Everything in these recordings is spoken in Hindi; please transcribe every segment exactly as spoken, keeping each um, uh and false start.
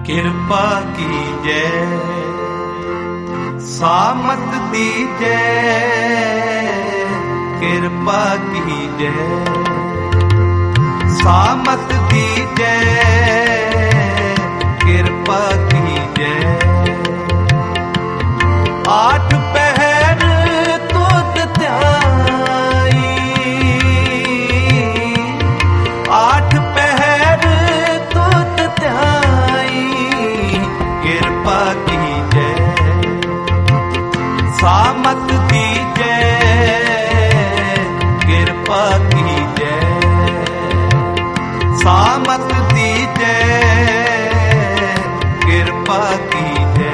कृपा कीजे सामत दीजे, कृपा कीजे सामत दीजे, कृपा कीजे। आठ पहर तुद ध्याई, आठ पहर तुद ध्याई, कृपा कीजे सामत दीजे, कृपा कीजे सामत दीजे, कृपा कीजे।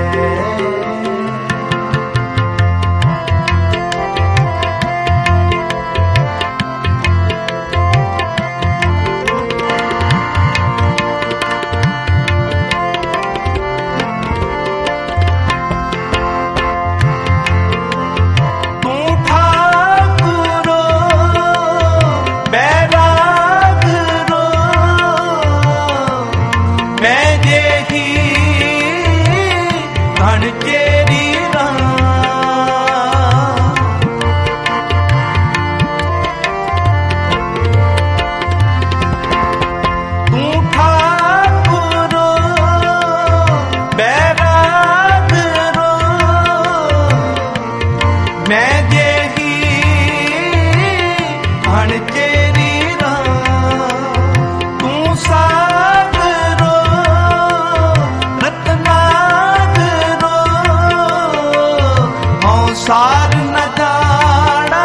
सार न जाना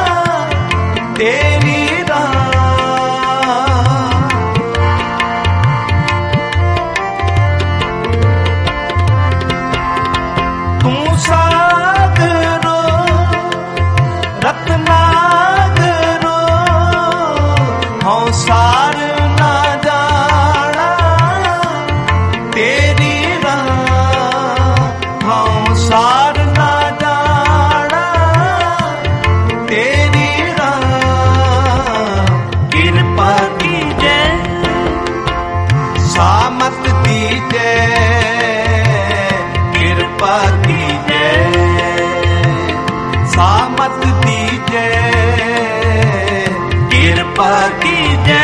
तेरी राह, तू सागरो रत्नागरो, हाँ सार न जाना तेरी राह, हाँ सार सामत दीजे, कृपा कीजे सामत दीजे, कृपा कीजे।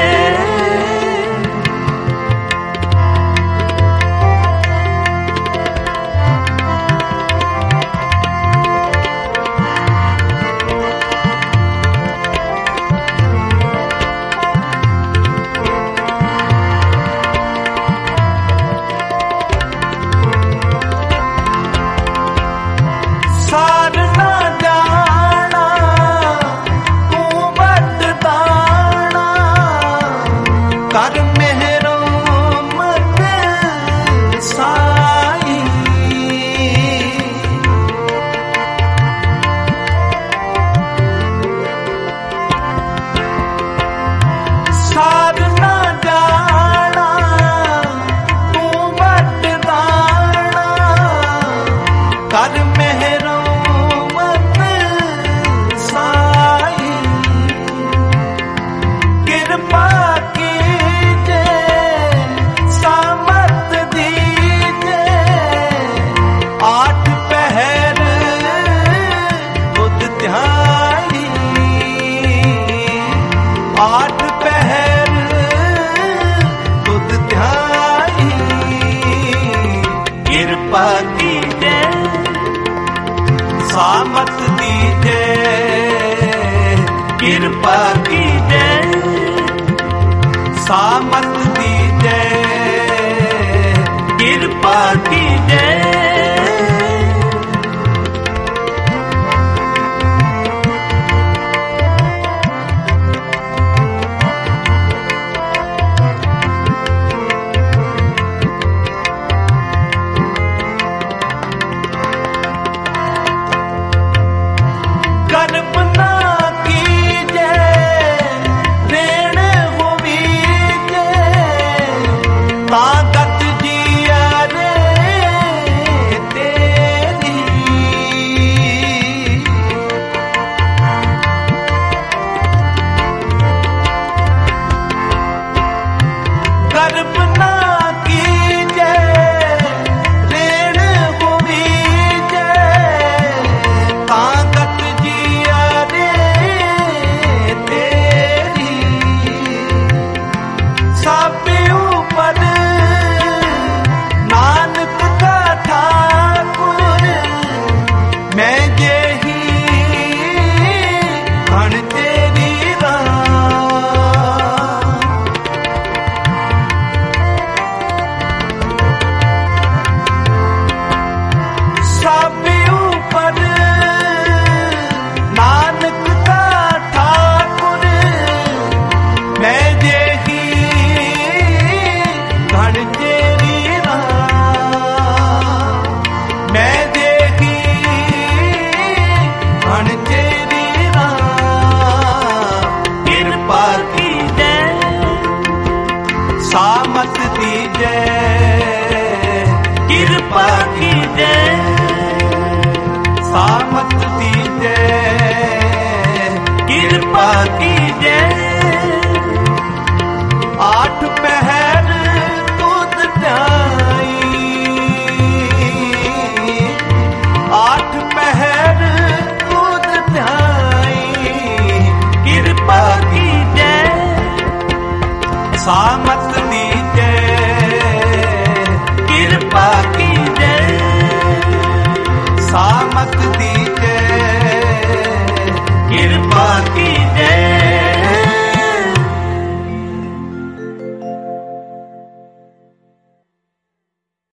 आठ पहर तुद ध्याई, कृपा कीजे सामत दीजे, कृपा कीजे सामत दीजे, कृपा कीजे। कल्पना कीजे ऋण हुई जे, तेरी